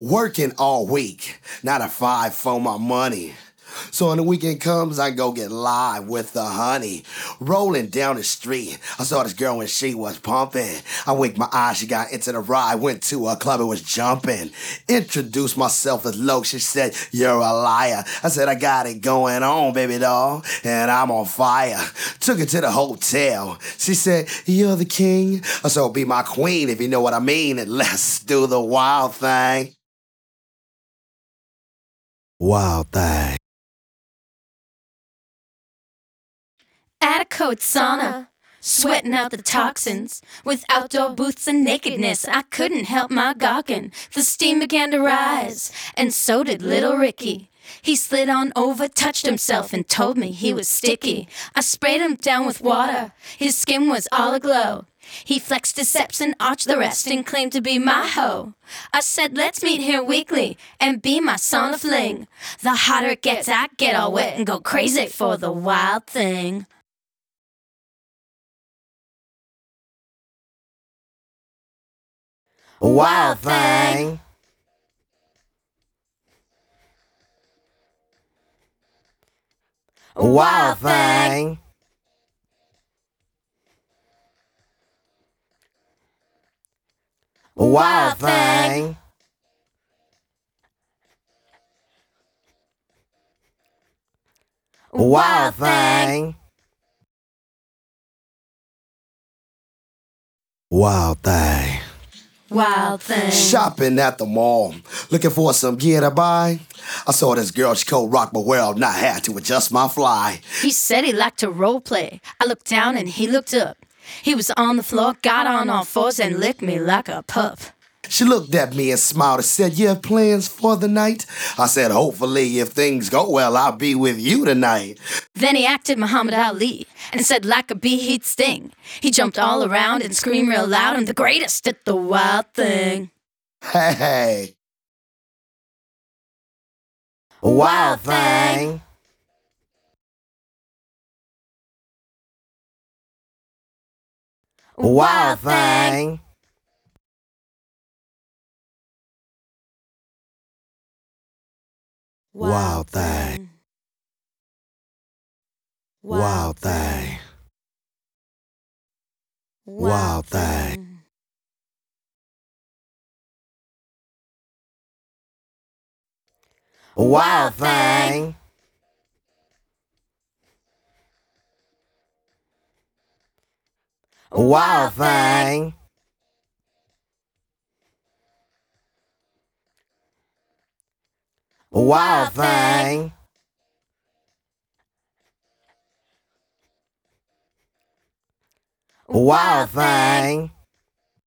Working all week, not a five for my money. So when the weekend comes, I go get live with the honey. Rolling down the street, I saw this girl when she was pumping. I winked my eye, she got into the ride. Went to a club and was jumping. Introduced myself as Loke, she said, "You're a liar." I said, "I got it going on, baby doll, and I'm on fire." Took her to the hotel. She said, "You're the king, so be my queen if you know what I mean. And let's do the wild thing." Wild thing. At a cold sauna, sweating out the toxins. With outdoor booths and nakedness, I couldn't help my gawking. The steam began to rise, and so did little Ricky. He slid on over, touched himself, and told me he was sticky. I sprayed him down with water, his skin was all aglow. He flexed his steps and arched the rest and claimed to be my hoe. I said, "Let's meet here weekly and be my sauna fling. The hotter it gets, I get all wet and go crazy for the wild thing." Wild thing. Wild thing. Wild thing. Wild thing. Wild thing. Wild thing. Shopping at the mall, looking for some gear to buy. I saw this girl, she could rock my world, and I had to adjust my fly. He said he liked to role play. I looked down and he looked up. He was on the floor, got on all fours and licked me like a pup. She looked at me and smiled and said, "You have plans for the night?" I said, "Hopefully, if things go well, I'll be with you tonight." Then he acted Muhammad Ali and said like a bee he'd sting. He jumped all around and screamed real loud, "I'm the greatest at the wild thing." Hey. Wild thing. Wild thing. Wild thing. Wild thing. Wild thing. Wild thing. Wild thing. Wild thing. Wild thing.